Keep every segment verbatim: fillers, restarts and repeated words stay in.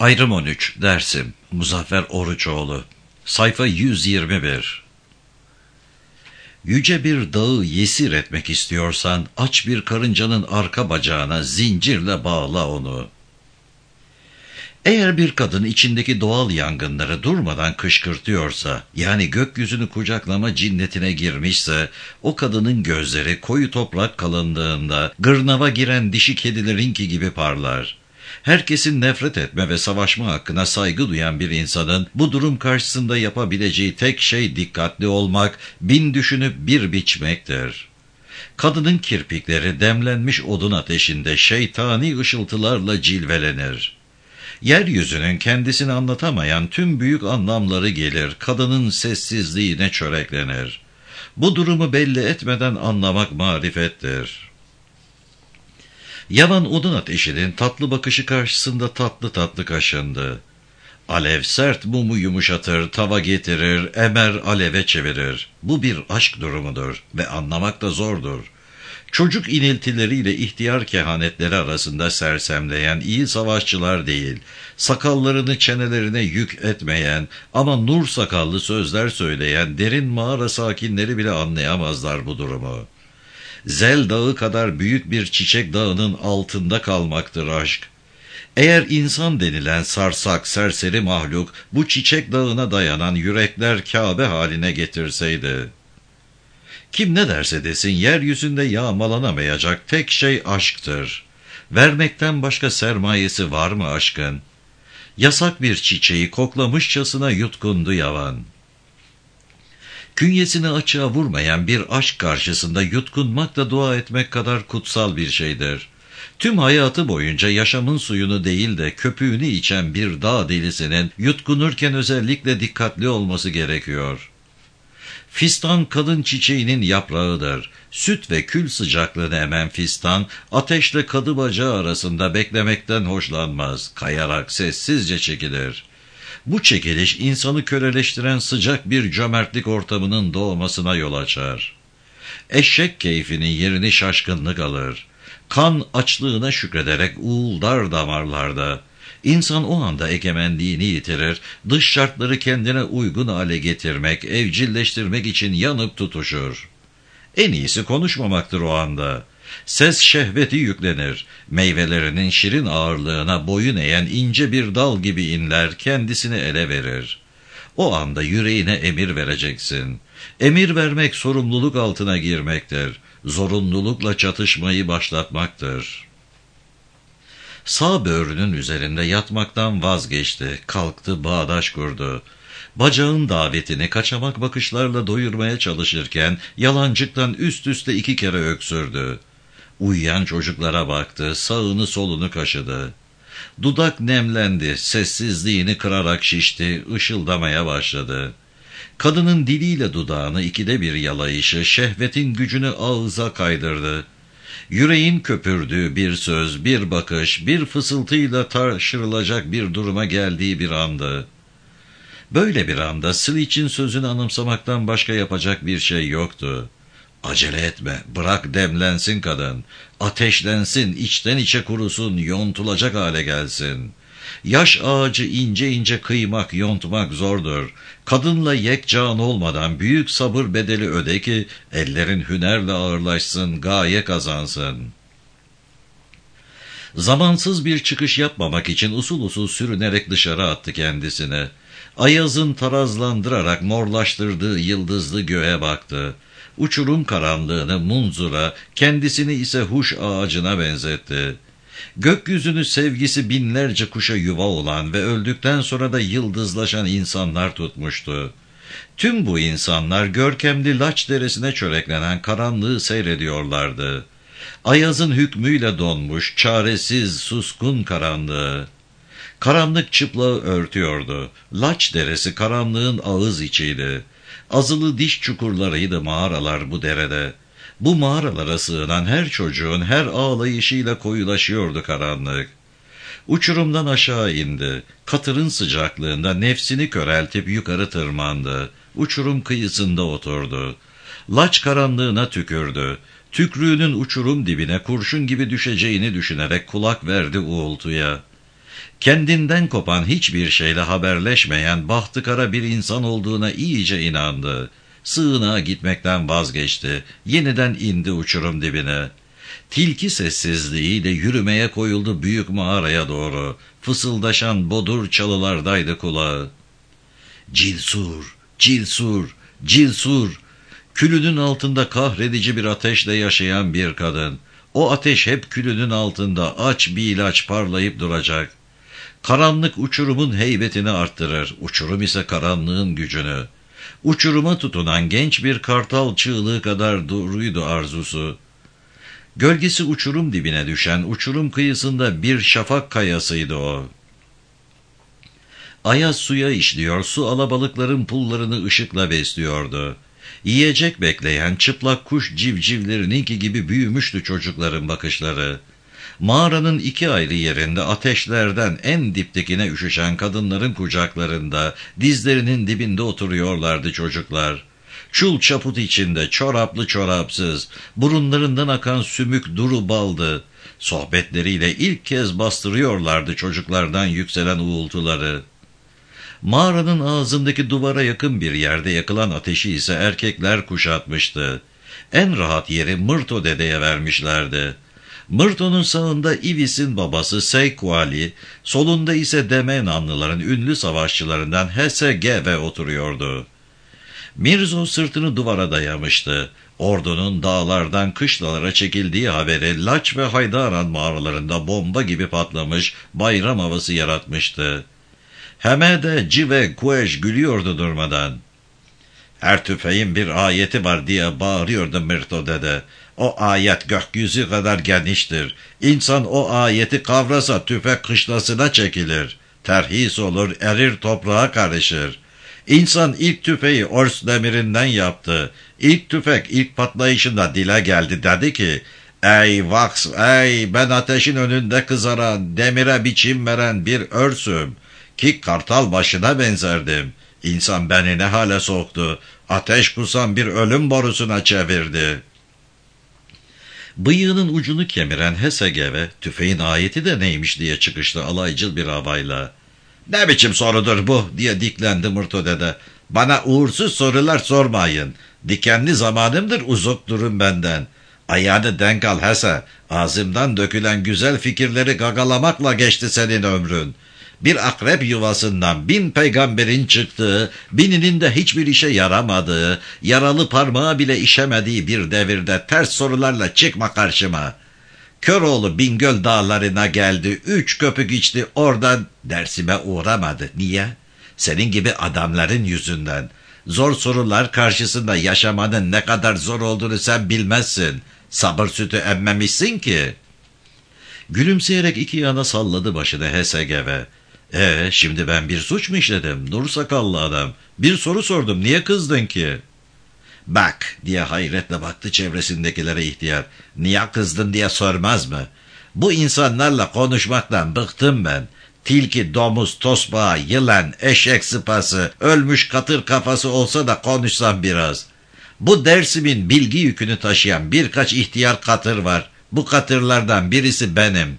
Ayrım on üç, Dersim, Muzaffer Oruçoğlu. Sayfa yüz yirmi bir. Yüce bir dağı yesir etmek istiyorsan, aç bir karıncanın arka bacağına zincirle bağla onu. Eğer bir kadın içindeki doğal yangınları durmadan kışkırtıyorsa, yani gökyüzünü kucaklama cinnetine girmişse, o kadının gözleri koyu toprak kalınlığında gırnava giren dişi kedilerinki gibi parlar. Herkesin nefret etme ve savaşma hakkına saygı duyan bir insanın bu durum karşısında yapabileceği tek şey dikkatli olmak, bin düşünüp bir biçmektir. Kadının kirpikleri demlenmiş odun ateşinde şeytani ışıltılarla cilvelenir. Yeryüzünün kendisini anlatamayan tüm büyük anlamları gelir, kadının sessizliğine çöreklenir. Bu durumu belli etmeden anlamak marifettir. Yavan odun ateşinin tatlı bakışı karşısında tatlı tatlı kaşındı. Alev sert mumu yumuşatır, tava getirir, emer aleve çevirir. Bu bir aşk durumudur ve anlamak da zordur. Çocuk iniltileriyle ihtiyar kehanetleri arasında sersemleyen iyi savaşçılar değil, sakallarını çenelerine yük etmeyen ama nur sakallı sözler söyleyen derin mağara sakinleri bile anlayamazlar bu durumu. Zel dağı kadar büyük bir çiçek dağının altında kalmaktır aşk. Eğer insan denilen sarsak, serseri mahluk bu çiçek dağına dayanan yürekler Kabe haline getirseydi, kim ne derse desin yeryüzünde yağmalanamayacak tek şey aşktır. Vermekten başka sermayesi var mı aşkın? Yasak bir çiçeği koklamışçasına yutkundu yavan. Künyesini açığa vurmayan bir aşk karşısında yutkunmak da dua etmek kadar kutsal bir şeydir. Tüm hayatı boyunca yaşamın suyunu değil de köpüğünü içen bir dağ delisinin yutkunurken özellikle dikkatli olması gerekiyor. Fistan kadın çiçeğinin yaprağıdır. Süt ve kül sıcaklığını emen fistan, ateşle kadı bacağı arasında beklemekten hoşlanmaz. Kayarak sessizce çekilir. Bu çekiliş insanı köleleştiren sıcak bir cömertlik ortamının doğmasına yol açar. Eşek keyfinin yerini şaşkınlık alır. Kan açlığına şükrederek uğuldar damarlarda. İnsan o anda egemenliğini yitirir, dış şartları kendine uygun hale getirmek, evcilleştirmek için yanıp tutuşur. En iyisi konuşmamaktır o anda. Ses şehveti yüklenir, meyvelerinin şirin ağırlığına boyun eğen ince bir dal gibi inler, kendisini ele verir. O anda yüreğine emir vereceksin. Emir vermek sorumluluk altına girmektir, zorunlulukla çatışmayı başlatmaktır. Sağ böğrünün üzerinde yatmaktan vazgeçti, kalktı, bağdaş kurdu. Bacağın davetini kaçamak bakışlarla doyurmaya çalışırken yalancıktan üst üste iki kere öksürdü. Uyuyan çocuklara baktı, sağını solunu kaşıdı. Dudak nemlendi, sessizliğini kırarak şişti, ışıldamaya başladı. Kadının diliyle dudağını ikide bir yalayışı şehvetin gücünü ağıza kaydırdı. Yüreğin köpürdüğü bir söz, bir bakış, bir fısıltıyla taşırılacak bir duruma geldiği bir andı. Böyle bir anda Slich'in sözünü anımsamaktan başka yapacak bir şey yoktu. Acele etme, bırak demlensin kadın, ateşlensin, içten içe kurusun, yontulacak hale gelsin. Yaş ağacı ince ince kıymak, yontmak zordur. Kadınla yekcan olmadan büyük sabır bedeli öde ki ellerin hünerle ağırlaşsın, gaye kazansın. Zamansız bir çıkış yapmamak için usul usul sürünerek dışarı attı kendisini. Ayazın tarazlandırarak morlaştırdığı yıldızlı göğe baktı. Uçurum karanlığını munzura, kendisini ise huş ağacına benzetti. Gökyüzünü sevgisi binlerce kuşa yuva olan ve öldükten sonra da yıldızlaşan insanlar tutmuştu. Tüm bu insanlar görkemli Laç deresine çöreklenen karanlığı seyrediyorlardı. Ayazın hükmüyle donmuş, çaresiz, suskun karanlığı. Karanlık çıplağı örtüyordu. Laç deresi karanlığın ağız içiydi. Azılı diş çukurlarıydı mağaralar bu derede. Bu mağaralara sığınan her çocuğun her ağlayışıyla koyulaşıyordu karanlık. Uçurumdan aşağı indi. Katırın sıcaklığında nefsini köreltip yukarı tırmandı. Uçurum kıyısında oturdu. Laç karanlığına tükürdü. Tükrüğünün uçurum dibine kurşun gibi düşeceğini düşünerek kulak verdi uğultuya. Kendinden kopan hiçbir şeyle haberleşmeyen bahtı kara bir insan olduğuna iyice inandı. Sığınağa gitmekten vazgeçti. Yeniden indi uçurum dibine. Tilki sessizliğiyle yürümeye koyuldu büyük mağaraya doğru. Fısıldaşan bodur çalılardaydı kulağı. Cilsur, cilsur, cilsur. Külünün altında kahredici bir ateşle yaşayan bir kadın. O ateş hep külünün altında aç bir ilaç parlayıp duracak. Karanlık uçurumun heybetini arttırır, uçurum ise karanlığın gücünü. Uçuruma tutunan genç bir kartal çığlığı kadar doğruydu arzusu. Gölgesi uçurum dibine düşen uçurum kıyısında bir şafak kayasıydı o. Ayaz suya işliyor, su alabalıkların pullarını ışıkla besliyordu. Yiyecek bekleyen çıplak kuş civcivlerininki gibi büyümüştü çocukların bakışları. Mağaranın iki ayrı yerinde ateşlerden en diptekine üşüşen kadınların kucaklarında, dizlerinin dibinde oturuyorlardı çocuklar. Çul çaput içinde, çoraplı çorapsız, burunlarından akan sümük duru baldı. Sohbetleriyle ilk kez bastırıyorlardı çocuklardan yükselen uğultuları. Mağaranın ağzındaki duvara yakın bir yerde yakılan ateşi ise erkekler kuşatmıştı. En rahat yeri Mırto dedeye vermişlerdi. Mırto'nun sağında Ivis'in babası Seykuali, solunda ise Demenanlıların ünlü savaşçılarından Hesegeve oturuyordu. Mirzo sırtını duvara dayamıştı. Ordunun dağlardan kışlalara çekildiği haberi Laç ve Haydaran mağaralarında bomba gibi patlamış, bayram havası yaratmıştı. Hemede Cive Kueş gülüyordu durmadan. Her tüfeğin bir ayeti var diye bağırıyordu Mırto dede. O ayet gökyüzü kadar geniştir. İnsan o ayeti kavrasa tüfek kışlasına çekilir. Terhis olur, erir toprağa karışır. İnsan ilk tüfeği Ors demirinden yaptı. İlk tüfek ilk patlayışında dile geldi, dedi ki, ''Ey Vax, ey ben ateşin önünde kızaran, demire biçim veren bir örsüm. Ki kartal başına benzerdim. İnsan beni ne hale soktu. Ateş kusan bir ölüm borusuna çevirdi.'' Bıyığının ucunu kemiren Hesegeve, tüfeğin ayeti de neymiş diye çıkıştı alaycıl bir havayla. ''Ne biçim sorudur bu?'' diye diklendi Mırto dede. ''Bana uğursuz sorular sormayın. Dikenli zamanımdır, uzak durun benden. Ayağını denk al Hese. Ağzımdan dökülen güzel fikirleri gagalamakla geçti senin ömrün. Bir akrep yuvasından bin peygamberin çıktığı, bininin de hiçbir işe yaramadığı, yaralı parmağı bile işemediği bir devirde ters sorularla çıkma karşıma. Köroğlu Bingöl dağlarına geldi, üç köpük içti, oradan dersime uğramadı. Niye? Senin gibi adamların yüzünden. Zor sorular karşısında yaşamanın ne kadar zor olduğunu sen bilmezsin. Sabır sütü emmemişsin ki. Gülümseyerek iki yana salladı başını Hesegeve. Ee, şimdi ben bir suç mu işledim? Nur sakallı adam. Bir soru sordum, niye kızdın ki? Bak diye hayretle baktı çevresindekilere ihtiyar. Niye kızdın diye sormaz mı? Bu insanlarla konuşmaktan bıktım ben. Tilki, domuz, tosbağa, yılan, eşek sıpası, ölmüş katır kafası olsa da konuşsam biraz. Bu Dersim'in bilgi yükünü taşıyan birkaç ihtiyar katır var. Bu katırlardan birisi benim.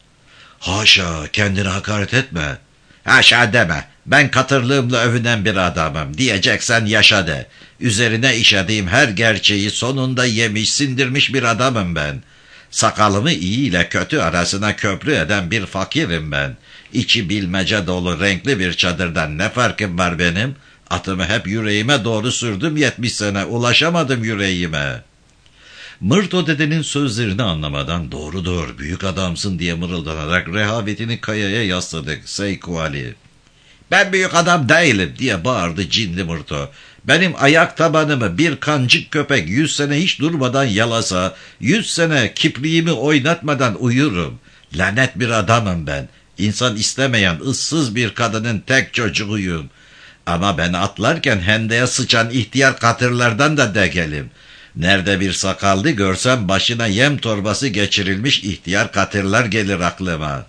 Haşa, kendine hakaret etme. Haşa deme. Ben katırlığımla övünen bir adamım. Diyeceksen yaşa de. Üzerine işlediğim her gerçeği sonunda yemiş, sindirmiş bir adamım ben. Sakalımı iyi ile kötü arasına köprü eden bir fakirim ben. İçi bilmece dolu renkli bir çadırdan ne farkım var benim? Atımı hep yüreğime doğru sürdüm yetmiş sene, ulaşamadım yüreğime. Mırto dedenin sözlerini anlamadan doğrudur, büyük adamsın diye mırıldanarak rehavetini kayaya yasladı Seykuali. Ben büyük adam değilim diye bağırdı cinli Mırto. Benim ayak tabanımı bir kancık köpek yüz sene hiç durmadan yalasa, yüz sene kipriğimi oynatmadan uyurum. Lanet bir adamım ben. İnsan istemeyen ıssız bir kadının tek çocuğuyum. Ama ben atlarken hendeye sıçan ihtiyar katırlardan da degelim. Nerede bir sakallı görsem başına yem torbası geçirilmiş ihtiyar katırlar gelir aklıma.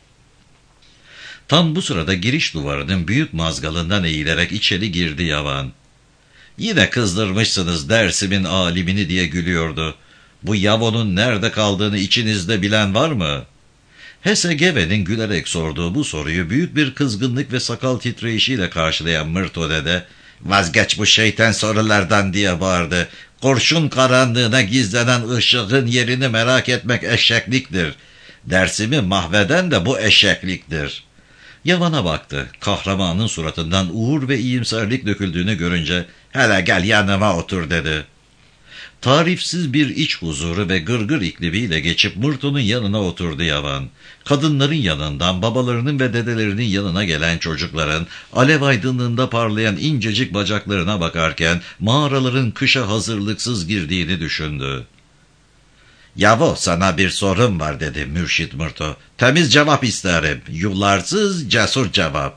Tam bu sırada giriş duvarının büyük mazgalından eğilerek içeri girdi Yavan. Yine kızdırmışsınız Dersim'in alimini diye gülüyordu. Bu Yavon'un nerede kaldığını içinizde bilen var mı? Hesegebe'nin gülerek sorduğu bu soruyu büyük bir kızgınlık ve sakal titreyişiyle karşılayan Mırto dede, "Vazgeç bu şeytan sorulardan" diye bağırdı. "Kurşun karanlığına gizlenen ışığın yerini merak etmek eşekliktir. Dersimi mahveden de bu eşekliktir." Yavan'a baktı. Kahramanın suratından uğur ve iyimserlik döküldüğünü görünce, "Hele gel yanıma otur" dedi. Tarifsiz bir iç huzuru ve gırgır iklimiyle geçip Mırto'nun yanına oturdu Yavan. Kadınların yanından, babalarının ve dedelerinin yanına gelen çocukların, alev aydınlığında parlayan incecik bacaklarına bakarken mağaraların kışa hazırlıksız girdiğini düşündü. "Yavo, sana bir sorum var" dedi Mürşit Mırto. "Temiz cevap isterim, yularsız cesur cevap."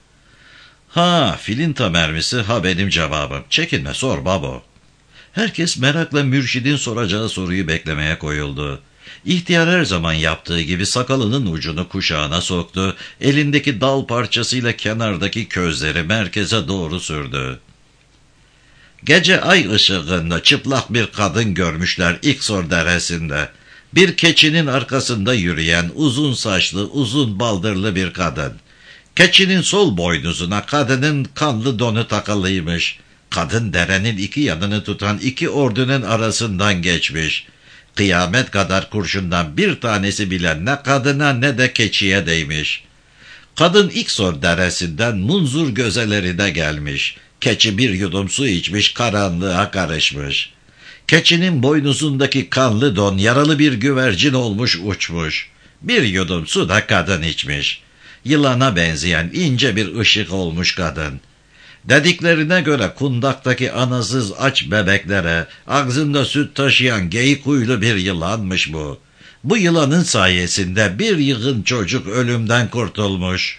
"Ha, filinta mermisi, ha benim cevabım. Çekinme, sor babo." Herkes merakla Mürşid'in soracağı soruyu beklemeye koyuldu. İhtiyar her zaman yaptığı gibi sakalının ucunu kuşağına soktu, elindeki dal parçasıyla kenardaki közleri merkeze doğru sürdü. "Gece ay ışığında çıplak bir kadın görmüşler İksor deresinde. Bir keçinin arkasında yürüyen uzun saçlı, uzun baldırlı bir kadın. Keçinin sol boynuzuna kadının kanlı donu takılıymış. Kadın derenin iki yanını tutan iki ordunun arasından geçmiş. Kıyamet kadar kurşundan bir tanesi bile ne kadına ne de keçiye değmiş. Kadın İksor deresinden munzur gözelerine gelmiş. Keçi bir yudum su içmiş, karanlığa karışmış. Keçinin boynuzundaki kanlı don yaralı bir güvercin olmuş uçmuş. Bir yudum su da kadın içmiş. Yılana benzeyen ince bir ışık olmuş kadın. Dediklerine göre kundaktaki anasız aç bebeklere ağzında süt taşıyan geyik huylu bir yılanmış bu. Bu yılanın sayesinde bir yığın çocuk ölümden kurtulmuş.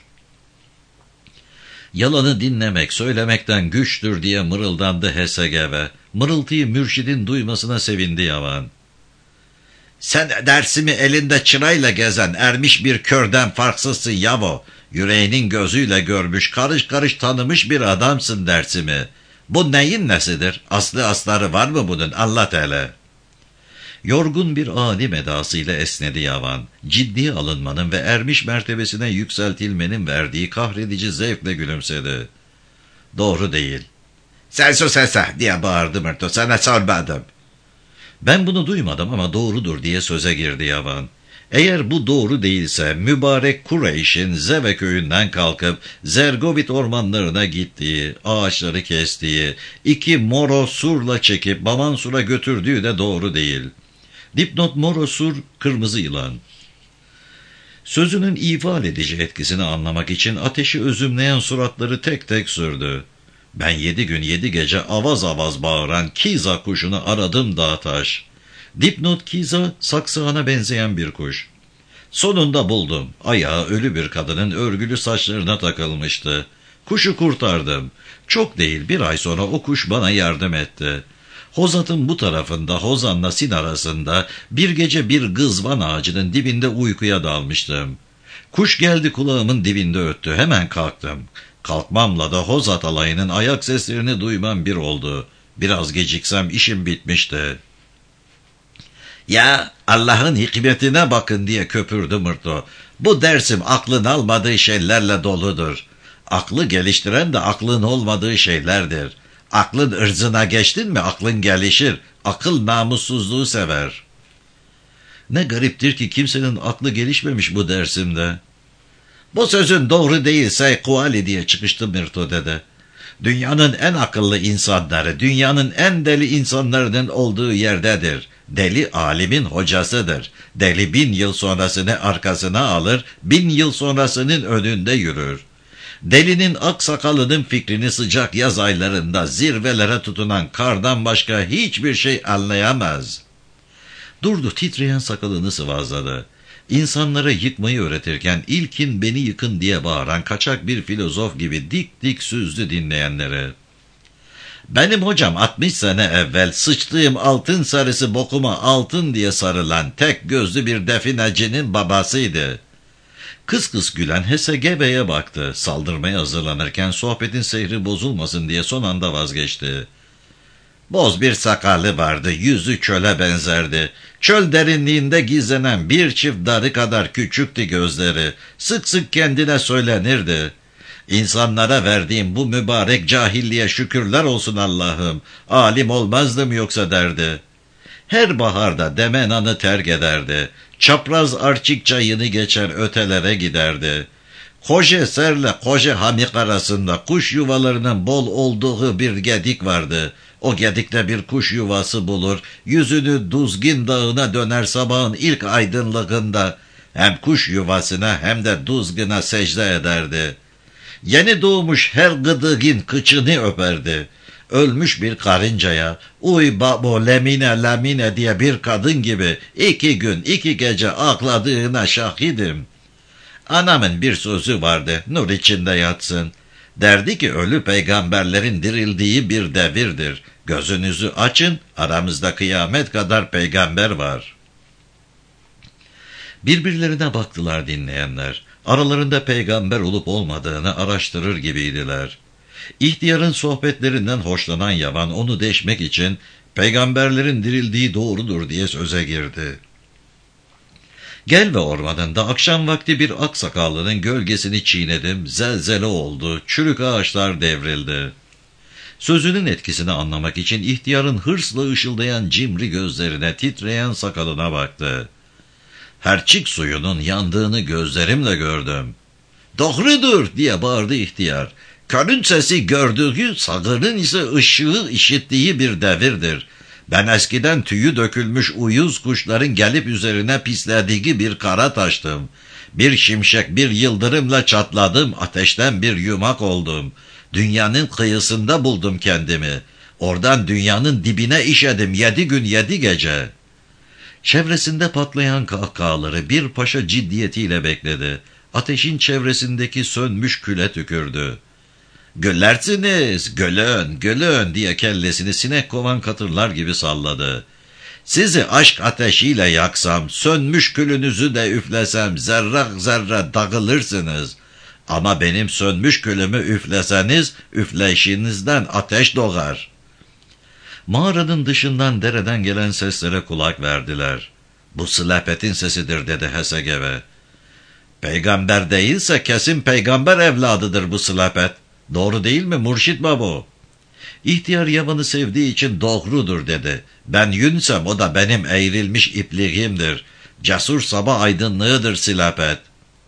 Yalanı dinlemek, söylemekten güçtür diye mırıldandı Hesegebe. Mırıltıyı Mürşid'in duymasına sevindi Yavan. "Sen dersimi elinde çırayla gezen ermiş bir körden farksızsın Yavo. Yüreğinin gözüyle görmüş, karış karış tanımış bir adamsın dersimi. Bu neyin nesidir? Aslı asları var mı bunun? Anlat hele." Yorgun bir alim edasıyla esnedi Yavan. Ciddiye alınmanın ve ermiş mertebesine yükseltilmenin verdiği kahredici zevkle gülümsedi. "Doğru değil." "Sen sus sese" diye bağırdı Mırto. "Sana sormadım." "Ben bunu duymadım ama doğrudur" diye söze girdi Yavan. "Eğer bu doğru değilse mübarek Kureyş'in Zeve köyünden kalkıp Zergovit ormanlarına gittiği, ağaçları kestiği, iki moro surla çekip Bamansur'a götürdüğü de doğru değil." Dipnot: moro sur, kırmızı yılan. Sözünün ifade edici etkisini anlamak için ateşi özümleyen suratları tek tek sürdü. "Ben yedi gün yedi gece avaz avaz bağıran kiza kuşunu aradım dağ taş." Dipnot: kiza, saksağına benzeyen bir kuş. "Sonunda buldum. Ayağı ölü bir kadının örgülü saçlarına takılmıştı. Kuşu kurtardım. Çok değil bir ay sonra o kuş bana yardım etti. Hozat'ın bu tarafında Hozan'la Sin arasında bir gece bir gızvan ağacının dibinde uykuya dalmıştım. Kuş geldi kulağımın dibinde öttü. Hemen kalktım. Kalkmamla da Hozat alayının ayak seslerini duymam bir oldu. Biraz geciksem işim bitmişti." "Ya Allah'ın hikmetine bakın" diye köpürdü Mırto. "Bu dersim aklın almadığı şeylerle doludur. Aklı geliştiren de aklın olmadığı şeylerdir. Aklın ırzına geçtin mi aklın gelişir. Akıl namussuzluğu sever." Ne gariptir ki kimsenin aklı gelişmemiş bu dersimde. "Bu sözün doğru değilse kuali" diye çıkıştı Mırto dede. "Dünyanın en akıllı insanları, dünyanın en deli insanlarının olduğu yerdedir. Deli alimin hocasıdır. Deli bin yıl sonrasını arkasına alır, bin yıl sonrasının önünde yürür. Delinin aksakalının fikrini sıcak yaz aylarında zirvelere tutunan kardan başka hiçbir şey anlayamaz." Durdu, titreyen sakalını sıvazladı. İnsanlara yıkmayı öğretirken ilkin "beni yıkın" diye bağıran kaçak bir filozof gibi dik dik süzdü dinleyenleri. "Benim hocam altmış sene evvel sıçtığım altın sarısı bokuma altın diye sarılan tek gözlü bir definecinin babasıydı." Kıs kıs gülen Hesegebe'ye baktı. Saldırmaya hazırlanırken sohbetin seyri bozulmasın diye son anda vazgeçti. Boz bir sakalı vardı, yüzü çöle benzerdi. Çöl derinliğinde gizlenen bir çift darı kadar küçüktü gözleri. Sık sık kendine söylenirdi. İnsanlara verdiğim bu mübarek cahilliğe şükürler olsun Allah'ım. Alim olmazdım yoksa derdi. Her baharda Demenan'ı terk ederdi. Çapraz Arçik çayını geçer ötelere giderdi. Koca Ser'le Koca Hamik arasında kuş yuvalarının bol olduğu bir gedik vardı. O gedikte bir kuş yuvası bulur, yüzünü Duzgin Dağı'na döner sabahın ilk aydınlığında. Hem kuş yuvasına hem de Duzgin'a secde ederdi. Yeni doğmuş her gıdıgin kıçını öperdi. Ölmüş bir karıncaya, uy babo lemine lemine diye bir kadın gibi iki gün iki gece ağladığına şahidim. Anamın bir sözü vardı, nur içinde yatsın. Derdi ki ölü peygamberlerin dirildiği bir devirdir. Gözünüzü açın, aramızda kıyamet kadar peygamber var. Birbirlerine baktılar dinleyenler. Aralarında peygamber olup olmadığını araştırır gibiydiler. İhtiyarın sohbetlerinden hoşlanan Yaman onu deşmek için peygamberlerin dirildiği doğrudur diye söze girdi. Gelve ormanında akşam vakti bir aksakallının gölgesini çiğnedim, zelzele oldu, çürük ağaçlar devrildi. Sözünün etkisini anlamak için ihtiyarın hırsla ışıldayan cimri gözlerine, titreyen sakalına baktı. Herçik suyunun yandığını gözlerimle gördüm. Doğrudur diye bağırdı ihtiyar. Körün sesi gördüğü, sağırın ise ışığı işittiği bir devirdir. Ben eskiden tüyü dökülmüş uyuz kuşların gelip üzerine pislediği bir kara taştım. Bir şimşek bir yıldırımla çatladım, ateşten bir yumak oldum. Dünyanın kıyısında buldum kendimi. Oradan dünyanın dibine işedim yedi gün yedi gece. Çevresinde patlayan kahkahaları bir paşa ciddiyetiyle bekledi. Ateşin çevresindeki sönmüş küle tükürdü. Güllersiniz, gülün, gülün diye kellesini sinek kovan katırlar gibi salladı. Sizi aşk ateşiyle yaksam, sönmüş külünüzü de üflesem zerre zerre dağılırsınız. Ama benim sönmüş külümü üfleseniz, üfleyişinizden ateş doğar. Mağaranın dışından dereden gelen seslere kulak verdiler. Bu Sılapet'in sesidir dedi Hesegeve. Peygamber değilse kesin peygamber evladıdır bu Sılapet. Doğru değil mi Murşit Babo? İhtiyar Yaman'ı sevdiği için doğrudur dedi. Ben yünsem o da benim eğrilmiş ipliğimdir. Cesur sabah aydınlığıdır Silapet.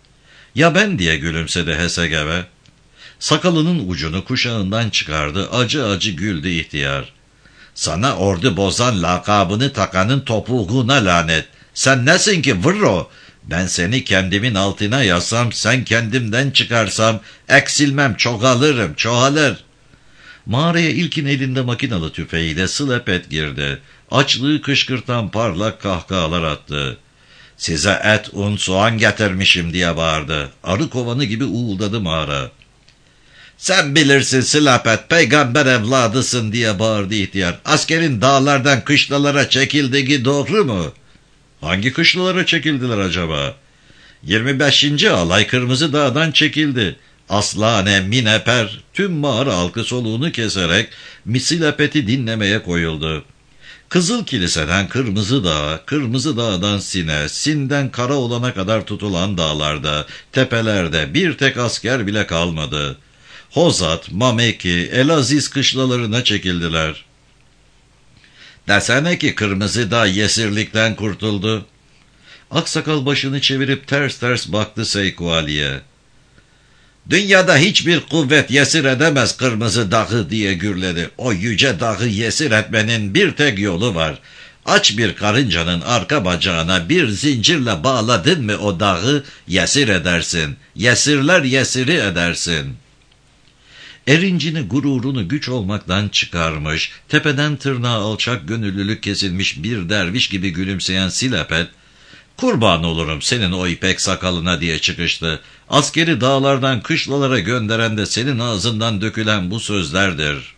Ya ben diye gülümsedi Hesegeve. Sakalının ucunu kuşağından çıkardı, acı acı güldü ihtiyar. Sana ordu bozan lakabını takanın topuğuna lanet. Sen nesin ki vırro? Ben seni kendimin altına yazsam, sen kendimden çıkarsam, eksilmem, çoğalırım, çoğalır. Mağaraya ilkin elinde makinalı tüfeğiyle Sılapet girdi. Açlığı kışkırtan parlak kahkahalar attı. Size et, un, soğan getirmişim diye bağırdı. Arı kovanı gibi uğuldadı mağara. Sen bilirsin Sılapet, peygamber evladısın diye bağırdı ihtiyar. Askerin dağlardan kışlalara çekildiği doğru mu? Hangi kışlalara çekildiler acaba? yirmi beşinci alay Kırmızı Dağ'dan çekildi. Aslane, mineper, tüm mağara halkı soluğunu keserek Silapet'i dinlemeye koyuldu. Kızıl Kilise'den Kırmızı Dağ, Kırmızı Dağ'dan Sin'e, Sin'den Karaoğlan'a kadar tutulan dağlarda, tepelerde bir tek asker bile kalmadı. Hozat, Mameki, Elaziz kışlalarına çekildiler. Desene ki Kırmızı Dağ Yesirlikten kurtuldu. Aksakal başını çevirip ters ters baktı Seyku Ali'ye. Dünyada hiçbir kuvvet yesir edemez Kırmızı Dağı diye gürledi. O yüce dağı yesir etmenin bir tek yolu var. Aç bir karıncanın arka bacağına bir zincirle bağladın mı o dağı yesir edersin. Yesirler yesiri edersin. Erincini, gururunu güç olmaktan çıkarmış, tepeden tırnağa alçak gönüllülük kesilmiş bir derviş gibi gülümseyen Silapet, kurban olurum senin o ipek sakalına diye çıkıştı. Askeri dağlardan kışlalara gönderen de senin ağzından dökülen bu sözlerdir.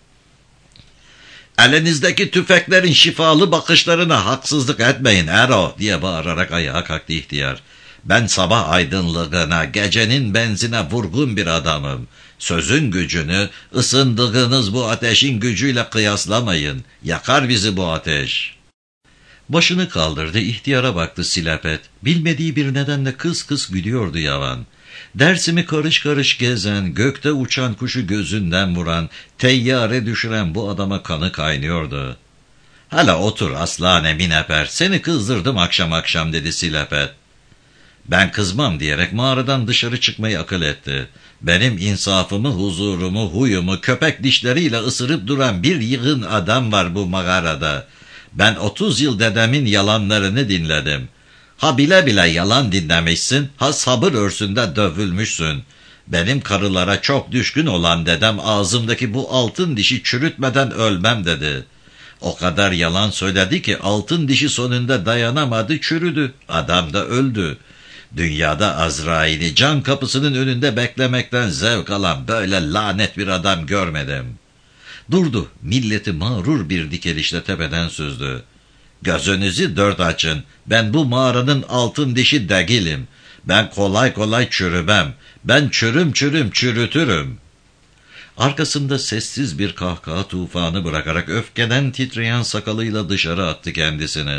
Elinizdeki tüfeklerin şifalı bakışlarına haksızlık etmeyin Ero diye bağırarak ayağa kalktı ihtiyar. Ben sabah aydınlığına, gecenin benzine vurgun bir adamım. Sözün gücünü ısındığınız bu ateşin gücüyle kıyaslamayın. Yakar bizi bu ateş. Başını kaldırdı, ihtiyara baktı Silapet. Bilmediği bir nedenle kıs kıs gülüyordu yavan. Dersimi karış karış gezen, gökte uçan kuşu gözünden vuran, teyyare düşüren bu adama kanı kaynıyordu. "Hala otur aslan emin eper, seni kızdırdım akşam akşam," dedi Silapet. "Ben kızmam," diyerek mağaradan dışarı çıkmayı akıl etti. "Benim insafımı, huzurumu, huyumu köpek dişleriyle ısırıp duran bir yığın adam var bu mağarada. Ben otuz yıl dedemin yalanlarını dinledim. Ha bile bile yalan dinlemişsin, ha sabır örsünde dövülmüşsün. Benim karılara çok düşkün olan dedem ağzımdaki bu altın dişi çürütmeden ölmem dedi. O kadar yalan söyledi ki altın dişi sonunda dayanamadı, çürüdü. Adam da öldü. Dünyada Azrail'i can kapısının önünde beklemekten zevk alan böyle lanet bir adam görmedim." Durdu, milleti mağrur bir dikelişle tepeden süzdü. "Gözünüzü dört açın, ben bu mağaranın altın dişi değilim. Ben kolay kolay çürümem, ben çürüm çürüm çürütürüm." Arkasında sessiz bir kahkaha tufanı bırakarak öfkeden titreyen sakalıyla dışarı attı kendisini.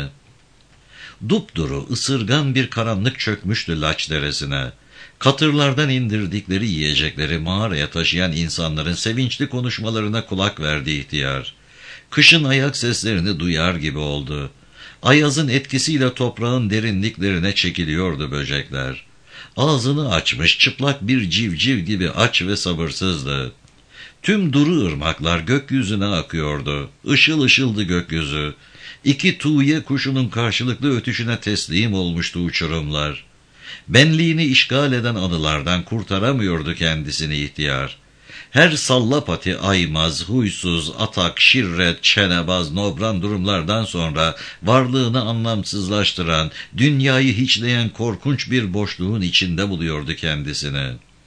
Dupduru, ısırgan bir karanlık çökmüştü Laç Deresi'ne. Katırlardan indirdikleri yiyecekleri mağaraya taşıyan insanların sevinçli konuşmalarına kulak verdi ihtiyar. Kışın ayak seslerini duyar gibi oldu. Ayazın etkisiyle toprağın derinliklerine çekiliyordu böcekler. Ağzını açmış çıplak bir civciv gibi aç ve sabırsızdı. Tüm duru ırmaklar gökyüzüne akıyordu. Işıl ışıldı gökyüzü. İki tuğye kuşunun karşılıklı ötüşüne teslim olmuştu uçurumlar. Benliğini işgal eden anılardan kurtaramıyordu kendisini ihtiyar. Her sallapati, aymaz, huysuz, atak, şirret, çenebaz, nobran durumlardan sonra varlığını anlamsızlaştıran, dünyayı hiçleyen korkunç bir boşluğun içinde buluyordu kendisini.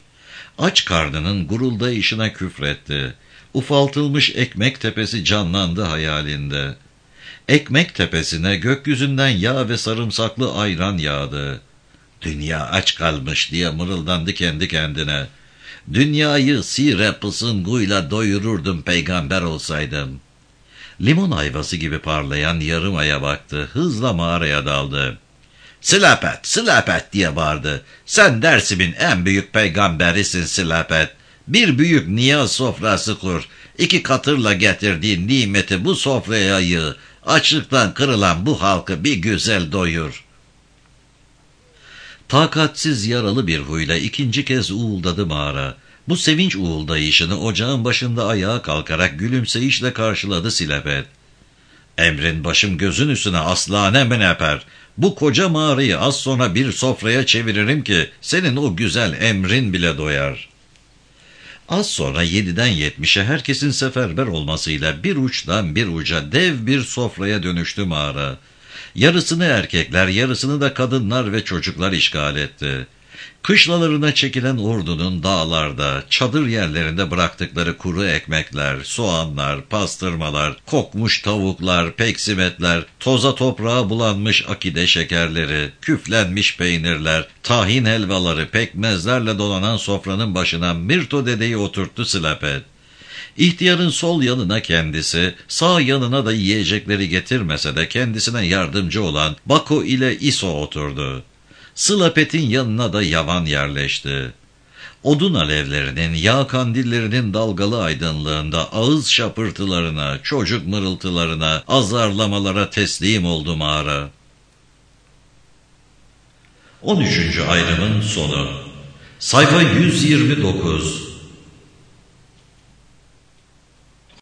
Aç karnının guruldayışına küfretti. Ufaltılmış ekmek tepesi canlandı hayalinde. Ekmek tepesine gökyüzünden yağ ve sarımsaklı ayran yağdı. "Dünya aç kalmış," diye mırıldandı kendi kendine. "Dünyayı sire pısınguyla doyururdum peygamber olsaydım." Limon ayvası gibi parlayan yarım aya baktı, hızla mağaraya daldı. "Silapet, Silapet," diye bağırdı. "Sen Dersim'in en büyük peygamberisin Silapet. Bir büyük niyaz sofrası kur. İki katırla getirdiğin nimeti bu sofraya yığ. Açlıktan kırılan bu halkı bir güzel doyur." Takatsiz yaralı bir huyla ikinci kez uğuldadı mağara. Bu sevinç uğuldayışını ocağın başında ayağa kalkarak gülümseyişle karşıladı Silapet. "Emrin başım gözün üstüne aslan emin eper. Bu koca mağarayı az sonra bir sofraya çeviririm ki senin o güzel emrin bile doyar." Az sonra yediden yetmişe herkesin seferber olmasıyla bir uçtan bir uca dev bir sofraya dönüştü mağara. Yarısını erkekler, yarısını da kadınlar ve çocuklar işgal etti. Kışlalarına çekilen ordunun dağlarda, çadır yerlerinde bıraktıkları kuru ekmekler, soğanlar, pastırmalar, kokmuş tavuklar, peksimetler, toza toprağa bulanmış akide şekerleri, küflenmiş peynirler, tahin helvaları, pekmezlerle dolanan sofranın başına Mirto dedeyi oturttu Silapet. İhtiyarın sol yanına kendisi, sağ yanına da yiyecekleri getirmese de kendisine yardımcı olan Bako ile İso oturdu. Silapet'in yanına da Yavan yerleşti. Odun alevlerinin, yağ kandillerinin dalgalı aydınlığında ağız şapırtılarına, çocuk mırıltılarına, azarlamalara teslim oldu mağara. on üçüncü ayrımın sonu. Sayfa yüz yirmi dokuz.